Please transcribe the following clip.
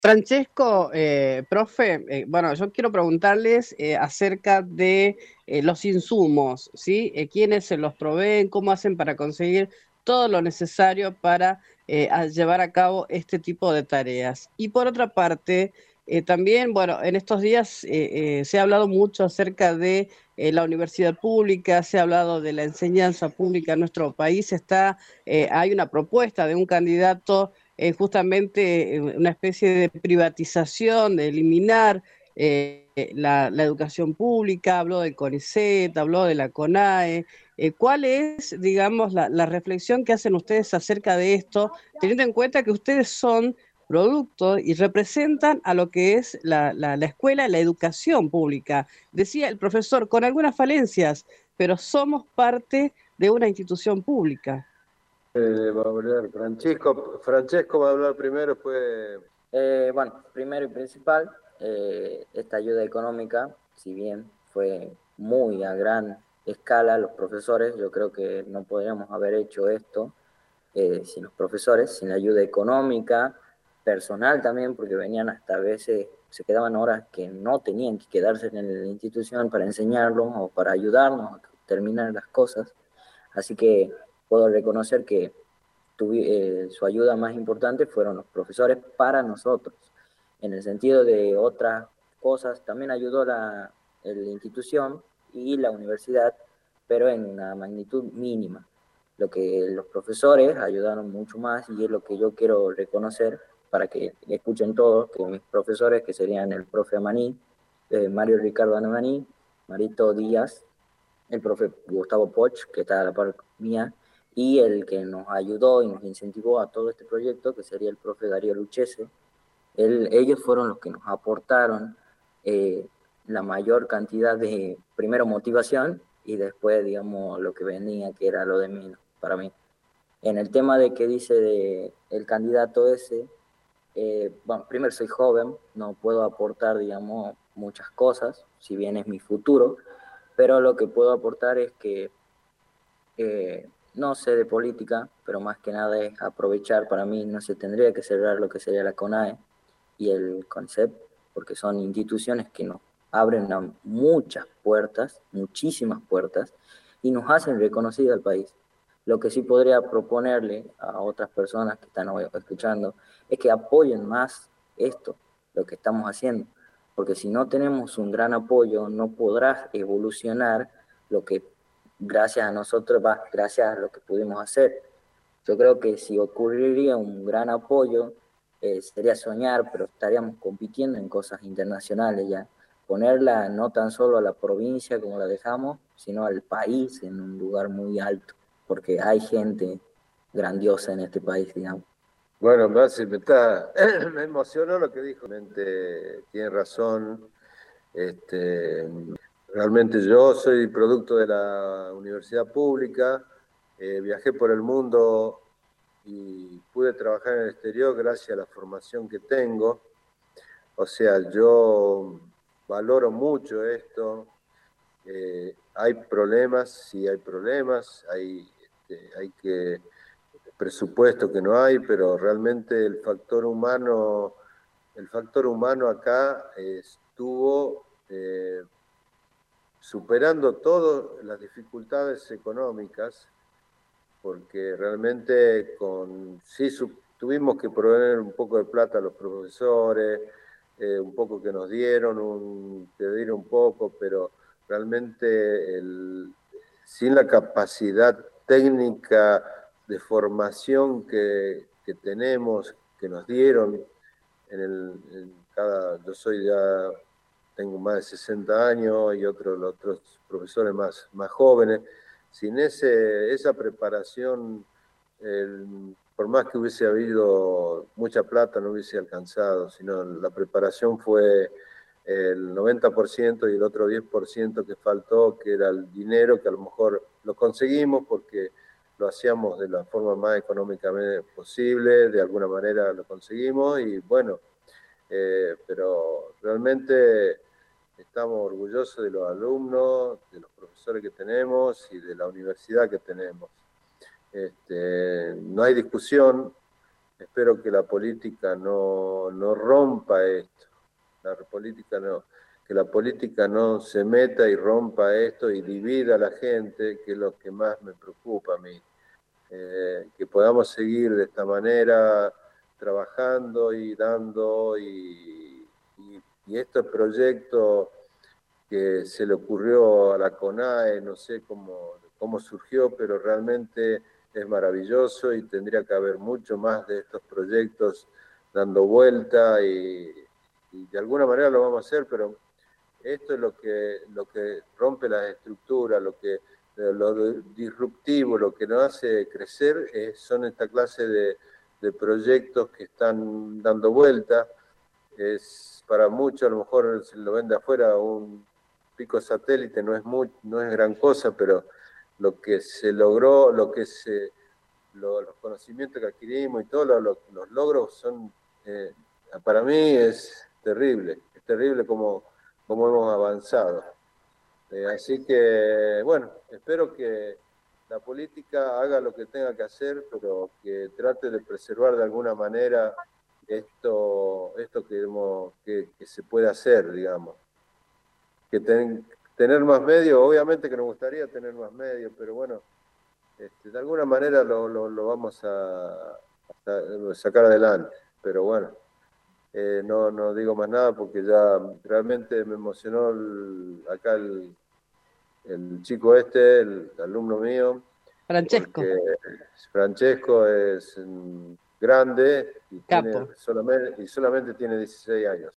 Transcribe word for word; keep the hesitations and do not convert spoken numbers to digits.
Francesco, eh, profe, eh, bueno, yo quiero preguntarles eh, acerca de eh, los insumos, ¿sí? Eh, ¿quiénes se los proveen? ¿Cómo hacen para conseguir todo lo necesario para eh, a llevar a cabo este tipo de tareas? Y por otra parte, eh, también, bueno, en estos días eh, eh, se ha hablado mucho acerca de eh, la universidad pública, se ha hablado de la enseñanza pública en nuestro país, está, eh, hay una propuesta de un candidato eh, justamente eh, una especie de privatización, de eliminar eh, la, la educación pública, habló del CONICET, habló de la CONAE. Eh, ¿cuál es, digamos, la, la reflexión que hacen ustedes acerca de esto, teniendo en cuenta que ustedes son producto y representan a lo que es la, la, la escuela y la educación pública? Decía el profesor, con algunas falencias, pero somos parte de una institución pública. Eh, va a hablar Francisco. Francesco va a hablar primero, después. Eh, bueno, primero y principal, eh, esta ayuda económica, si bien fue muy a gran escala, los profesores, yo creo que no podríamos haber hecho esto eh, sin los profesores, sin la ayuda económica, personal también, porque venían hasta a veces, se quedaban horas que no tenían que quedarse en la institución para enseñarlos o para ayudarnos a terminar las cosas. Así que puedo reconocer que tuvi, eh, su ayuda más importante fueron los profesores para nosotros. En el sentido de otras cosas, también ayudó la, la institución y la universidad, pero en una magnitud mínima. Lo que los profesores ayudaron mucho más y es lo que yo quiero reconocer para que escuchen todos, que mis profesores, que serían el profe Amaní, eh, Mario Ricardo Amaní, Marito Díaz, el profe Gustavo Poch, que está a la par mía, y el que nos ayudó y nos incentivó a todo este proyecto, que sería el profe Darío Luchese. Él, ellos fueron los que nos aportaron eh, la mayor cantidad de, primero, motivación y después, digamos, lo que venía, que era lo de menos para mí. En el tema de que dice de el candidato ese, eh, bueno, primero soy joven, no puedo aportar, digamos, muchas cosas, si bien es mi futuro, pero lo que puedo aportar es que eh, no sé de política, pero más que nada es aprovechar, para mí no se tendría que cerrar lo que sería la CONAE y el CONICET, porque son instituciones que nos abren a muchas puertas, muchísimas puertas, y nos hacen reconocido al país. Lo que sí podría proponerle a otras personas que están escuchando es que apoyen más esto, lo que estamos haciendo, porque si no tenemos un gran apoyo, no podrás evolucionar lo que gracias a nosotros va, gracias a lo que pudimos hacer. Yo creo que si ocurriría un gran apoyo, eh, sería soñar, pero estaríamos compitiendo en cosas internacionales ya. Ponerla no tan solo a la provincia como la dejamos, sino al país en un lugar muy alto, porque hay gente grandiosa en este país, digamos. Bueno, me, hace, me, está, me emocionó lo que dijo. Realmente tiene razón. Este, realmente yo soy producto de la universidad pública. Eh, viajé por el mundo y pude trabajar en el exterior gracias a la formación que tengo. O sea, yo valoro mucho esto. Eh, hay problemas, sí hay problemas, hay, este, hay que presupuesto que no hay, pero realmente el factor humano, el factor humano acá estuvo eh, superando todas las dificultades económicas, porque realmente con, sí tuvimos que proveer un poco de plata a los profesores, eh, un poco que nos dieron, un, te dieron un poco, pero realmente el, sin la capacidad técnica de formación que, que tenemos, que nos dieron, en el, en cada, yo soy ya, tengo más de sesenta años y otros, los otros profesores más, más jóvenes, sin ese, esa preparación, el, por más que hubiese habido mucha plata, no hubiese alcanzado, sino la preparación fue el noventa por ciento y el otro diez por ciento que faltó, que era el dinero, que a lo mejor lo conseguimos porque lo hacíamos de la forma más económicamente posible, de alguna manera lo conseguimos y bueno, eh, pero realmente estamos orgullosos de los alumnos, de los profesores que tenemos y de la universidad que tenemos. Este, no hay discusión, espero que la política no, no rompa esto, la política no, que la política no se meta y rompa esto y divida a la gente, que es lo que más me preocupa a mí. Eh, que podamos seguir de esta manera trabajando y dando y, y, y este proyecto que se le ocurrió a la CONAE, no sé cómo, cómo surgió, pero realmente es maravilloso y tendría que haber mucho más de estos proyectos dando vuelta y, y de alguna manera lo vamos a hacer, pero esto es lo que, lo que rompe las estructuras, lo que lo disruptivo, lo que nos hace crecer es, son esta clase de, de proyectos que están dando vuelta. Es para muchos, a lo mejor se lo ven de afuera, un pico satélite no es, muy, no es gran cosa, pero lo que se logró, lo que se, lo, los conocimientos que adquirimos y todos lo, lo, los logros son, eh, para mí es terrible, es terrible como, como hemos avanzado. Eh, así que, bueno, espero que la política haga lo que tenga que hacer, pero que trate de preservar de alguna manera esto, esto que, hemos, que, que se puede hacer, digamos. Que ten, tener más medios, obviamente que nos gustaría tener más medios, pero bueno, este, de alguna manera lo, lo, lo vamos a, a sacar adelante. Pero bueno, eh, no, no digo más nada porque ya realmente me emocionó el, acá el el chico este, el alumno mío, Francesco. porque Francesco es grande y, tiene Capo. solamente, y solamente tiene dieciséis años.